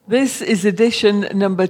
This is edition number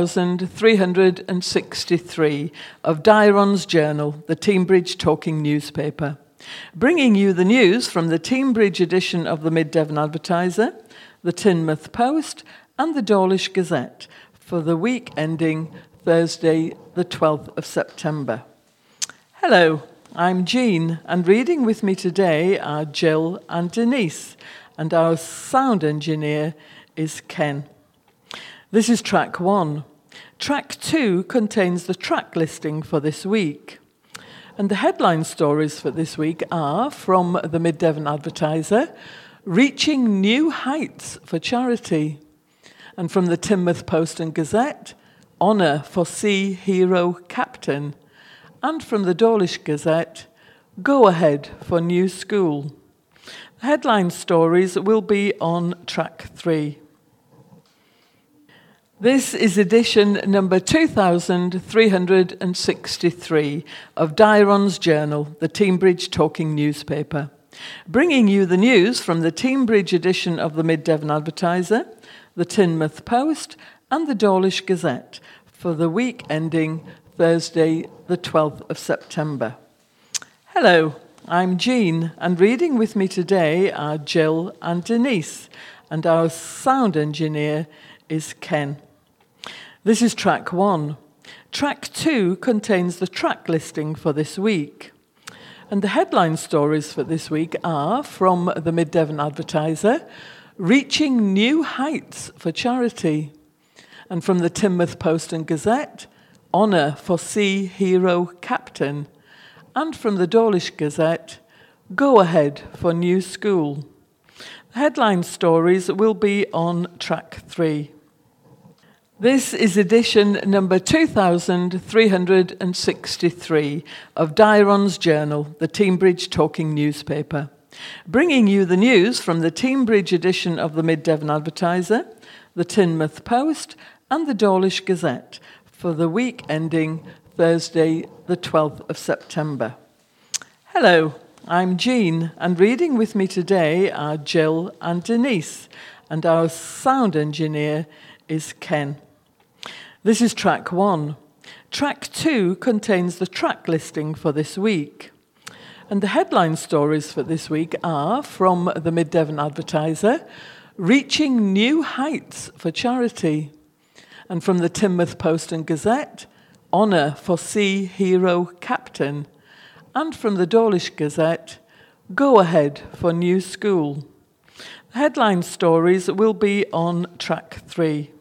2363 of Dairon's Journal, the Teignbridge talking newspaper, bringing you the news from the Teignbridge edition of the Mid Devon Advertiser, the Teignmouth Post and the Dawlish Gazette for the week ending Thursday, the 12th of September. Hello, I'm Jean, and reading with me today are Jill and Denise, and our sound engineer is Ken. This is track 1. Track 2 contains the track listing for this week. And the headline stories for this week are from the Mid Devon Advertiser, Reaching New Heights for Charity. And from the Teignmouth Post and Gazette, Honour for Sea Hero Captain. And from the Dawlish Gazette, Go Ahead for New School. The headline stories will be on track 3. This is edition number 2363 of Dairon's Journal, the Teignbridge talking newspaper, bringing you the news from the Teignbridge edition of the Mid Devon Advertiser, the Teignmouth Post and the Dawlish Gazette for the week ending Thursday, the 12th of September. Hello, I'm Jean, and reading with me today are Jill and Denise, and our sound engineer is Ken. This is track 1. Track 2 contains the track listing for this week. And the headline stories for this week are from the Mid Devon Advertiser, Reaching New Heights for Charity. And from the Teignmouth Post and Gazette, Honour for Sea Hero Captain. And from the Dawlish Gazette, Go Ahead for New School. The headline stories will be on track 3. This is edition number 2363 of Dairon's Journal, the Teignbridge talking newspaper, bringing you the news from the Teignbridge edition of the Mid Devon Advertiser, the Teignmouth Post and the Dawlish Gazette for the week ending Thursday, the 12th of September. Hello, I'm Jean, and reading with me today are Jill and Denise, and our sound engineer is Ken. This is track 1. Track 2 contains the track listing for this week. And the headline stories for this week are from the Mid Devon Advertiser, Reaching New Heights for Charity. And from the Teignmouth Post and Gazette, Honour for Sea Hero Captain. And from the Dawlish Gazette, Go Ahead for New School. The headline stories will be on track 3.